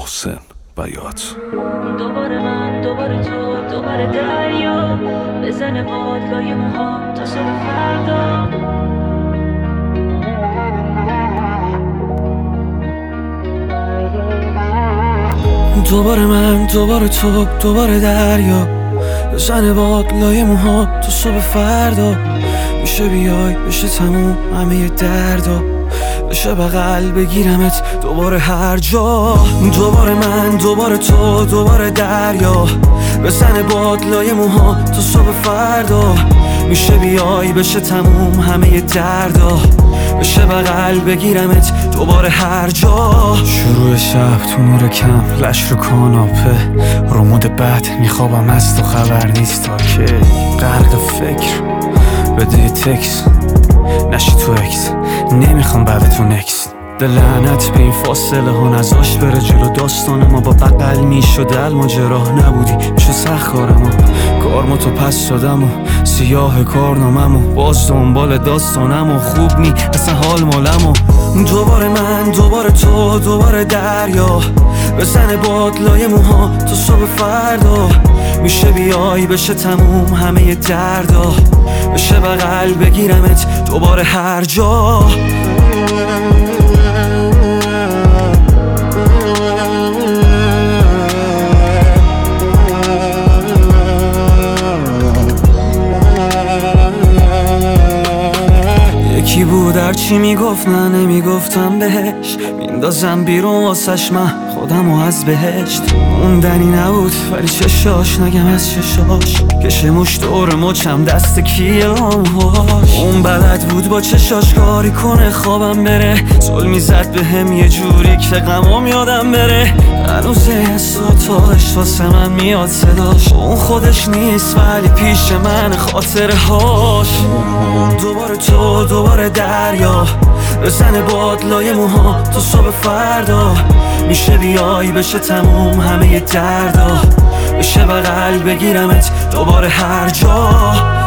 محسن بیات. دوباره من، دوباره تو، دوباره دریا بزنه باد لای موهام تا صبح فردا. دوباره من، دوباره تو، دوباره دریا بزنه باد لای موها تا صبح فردا. میشه بیای بشه تموم همه دردا، بشه بغل بگیرمت دوباره هر جا. دوباره من، دوباره تو، دوباره دریا بزنه باد لای موها تا صبح فردا. میشه بیای بشه تموم همه دردا، بشه بغل بگیرمت دوباره هر جا. شروع شب تو نور کم لش رو کاناپه، رو مود بد میخوابم از تو خبر نیست تا که غرق فکر بده یه تکس نشی تو اکس، نمیخوام بعد تو نکس. لعنت به این فاصله ها نزاش بره جلو داستان ما، با بقل میشد الماجرا نبودی میشه سخت کارم کارما تو پس دادم و سیاه کارنامم و باز دنبال داستانم و خوب نی اصلا حال مالم و دوباره من، دوباره تو، دوباره دریا بزنه باد لای موها تا صبح فردا. میشه بیای بشه تموم همه دردا، بشه بغل بگیرمت دوباره هر جا. یکی بود هرچی میگفت نه نمیگفتم بهش، میندازم بیرون واسش من خودمو از بهشت. موندنی نبود ولی چشاش نگم از چشاش، کشه موش دور مچم دست کیه لامهاش. اون بلد بود با چشاش کاری کنه خوابم بره، ظلمی زد به هم یه جوری که غمام یادم بره. هنوز از اتاقش واسه من میاد صداش، اون خودش نیست ولی پیش من خاطره هاش. دوباره تو، دوباره دریا بزنه باد لای موها تا صبح فردا. میشه بیای بشه تموم همه دردا، بشه بغل بگیرمت دوباره هر جا.